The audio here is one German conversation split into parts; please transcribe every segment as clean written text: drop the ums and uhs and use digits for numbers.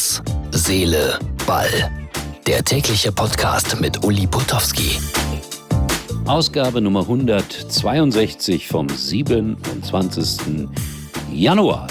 Herz, Seele, Ball. Der tägliche Podcast mit Uli Potowski. Ausgabe Nummer 162 vom 27. Januar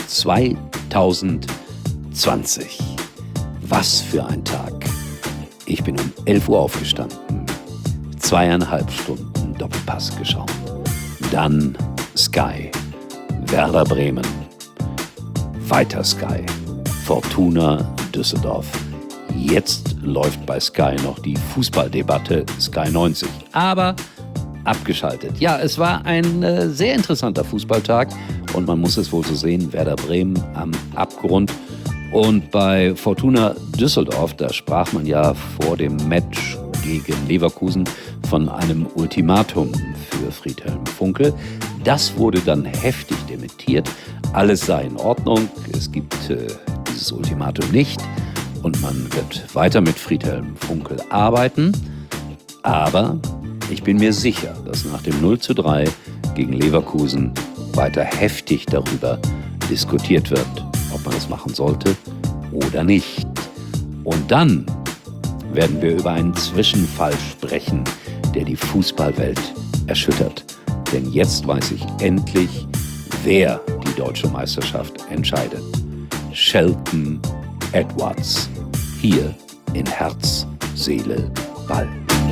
2020. Was für ein Tag. Ich bin um 11 Uhr aufgestanden, 2,5 Stunden Doppelpass geschaut. Dann Sky, Werder Bremen, weiter Sky, Fortuna Düsseldorf. Jetzt läuft bei Sky noch die Fußballdebatte Sky 90. Aber abgeschaltet. Ja, es war ein sehr interessanter Fußballtag und man muss es wohl so sehen, Werder Bremen am Abgrund. Und bei Fortuna Düsseldorf, da sprach man ja vor dem Match gegen Leverkusen von einem Ultimatum für Friedhelm Funkel. Das wurde dann heftig dementiert. Alles sei in Ordnung, es gibt dieses Ultimatum nicht und man wird weiter mit Friedhelm Funkel arbeiten. Aber ich bin mir sicher, dass nach dem 0:3 gegen Leverkusen weiter heftig darüber diskutiert wird, ob man es machen sollte oder nicht. Und dann werden wir über einen Zwischenfall sprechen, der die Fußballwelt erschüttert. Denn jetzt weiß ich endlich, wer die deutsche Meisterschaft entscheidet. Shelton Edwards. Hier in Herz, Seele, Ball.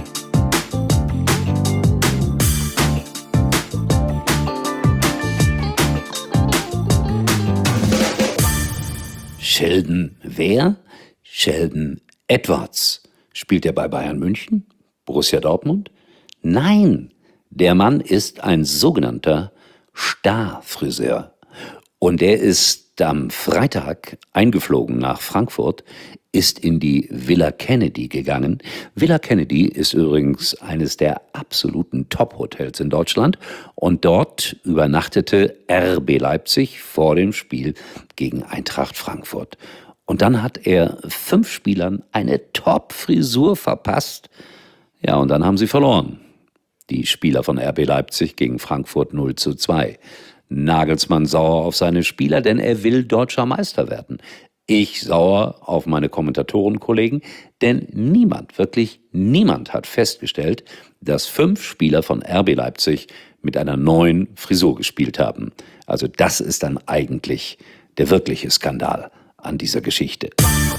Sheldon wer? Sheldon Edwards. Spielt er bei Bayern München? Borussia Dortmund? Nein, der Mann ist ein sogenannter Starfriseur. Und er ist am Freitag eingeflogen nach Frankfurt, ist in die Villa Kennedy gegangen. Villa Kennedy ist übrigens eines der absoluten Top-Hotels in Deutschland. Und dort übernachtete RB Leipzig vor dem Spiel gegen Eintracht Frankfurt. Und dann hat er 5 Spielern eine Top-Frisur verpasst. Ja, und dann haben sie verloren. Die Spieler von RB Leipzig gegen Frankfurt 0:2. Nagelsmann sauer auf seine Spieler, denn er will deutscher Meister werden. Ich sauer auf meine Kommentatorenkollegen, denn niemand, wirklich niemand hat festgestellt, dass 5 Spieler von RB Leipzig mit einer neuen Frisur gespielt haben. Also das ist dann eigentlich der wirkliche Skandal an dieser Geschichte.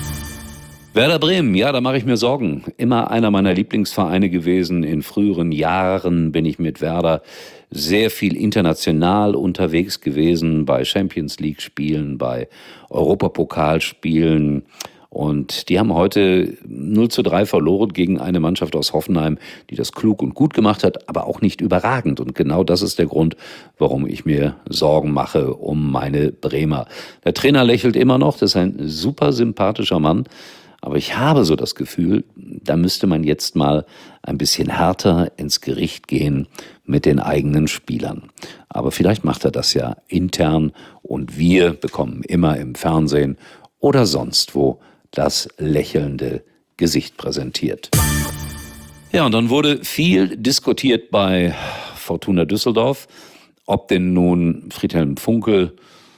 Werder Bremen, ja, da mache ich mir Sorgen. Immer einer meiner Lieblingsvereine gewesen. In früheren Jahren bin ich mit Werder sehr viel international unterwegs gewesen, bei Champions-League-Spielen, bei Europapokalspielen. Und die haben heute 0:3 verloren gegen eine Mannschaft aus Hoffenheim, die das klug und gut gemacht hat, aber auch nicht überragend. Und genau das ist der Grund, warum ich mir Sorgen mache um meine Bremer. Der Trainer lächelt immer noch, das ist ein super sympathischer Mann. Aber ich habe so das Gefühl, da müsste man jetzt mal ein bisschen härter ins Gericht gehen mit den eigenen Spielern. Aber vielleicht macht er das ja intern und wir bekommen immer im Fernsehen oder sonst wo das lächelnde Gesicht präsentiert. Ja, und dann wurde viel diskutiert bei Fortuna Düsseldorf, ob denn nun Friedhelm Funkel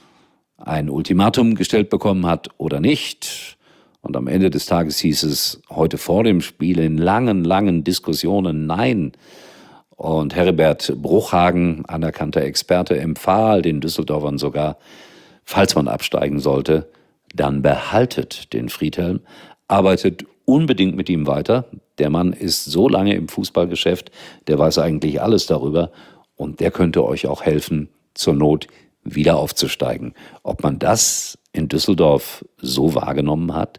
ein Ultimatum gestellt bekommen hat oder nicht. Und am Ende des Tages hieß es heute vor dem Spiel in langen Diskussionen nein. Und Heribert Bruchhagen, anerkannter Experte, empfahl den Düsseldorfern sogar, falls man absteigen sollte, dann behaltet den Friedhelm, arbeitet unbedingt mit ihm weiter. Der Mann ist so lange im Fußballgeschäft, der weiß eigentlich alles darüber und der könnte euch auch helfen, zur Not wieder aufzusteigen. Ob man das in Düsseldorf so wahrgenommen hat?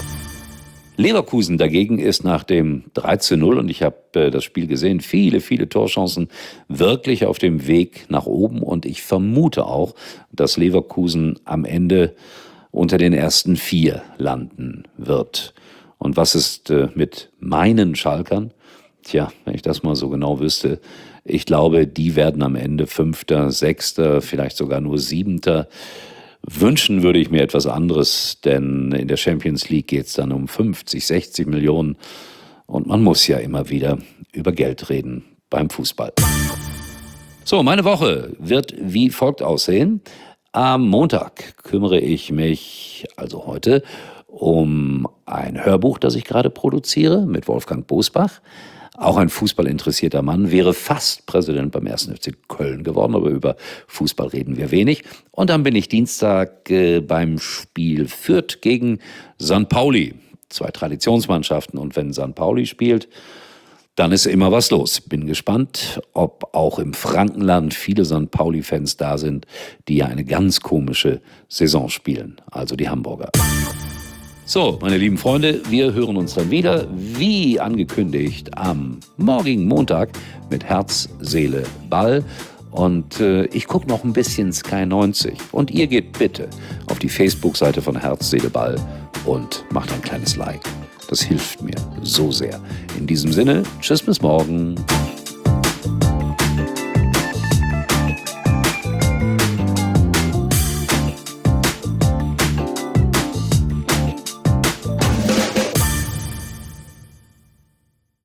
Leverkusen dagegen ist nach dem 3:0, und ich habe das Spiel gesehen, viele Torchancen wirklich auf dem Weg nach oben. Und ich vermute auch, dass Leverkusen am Ende unter den ersten 4 landen wird. Und was ist mit meinen Schalkern? Tja, wenn ich das mal so genau wüsste, ich glaube, die werden am Ende 5., 6., vielleicht sogar nur 7. Wünschen würde ich mir etwas anderes, denn in der Champions League geht es dann um 50, 60 Millionen und man muss ja immer wieder über Geld reden beim Fußball. So, meine Woche wird wie folgt aussehen. Am Montag kümmere ich mich, also heute, um ein Hörbuch, das ich gerade produziere mit Wolfgang Bosbach. Auch ein fußballinteressierter Mann, wäre fast Präsident beim 1. FC Köln geworden, aber über Fußball reden wir wenig. Und dann bin ich Dienstag beim Spiel Fürth gegen St. Pauli. 2 Traditionsmannschaften, und wenn St. Pauli spielt, dann ist immer was los. Bin gespannt, ob auch im Frankenland viele St. Pauli-Fans da sind, die ja eine ganz komische Saison spielen, also die Hamburger. So, meine lieben Freunde, wir hören uns dann wieder, wie angekündigt, am morgigen Montag mit Herz, Seele, Ball. Und ich gucke noch ein bisschen Sky 90. Und ihr geht bitte auf die Facebook-Seite von Herz, Seele, Ball und macht ein kleines Like. Das hilft mir so sehr. In diesem Sinne, tschüss bis morgen.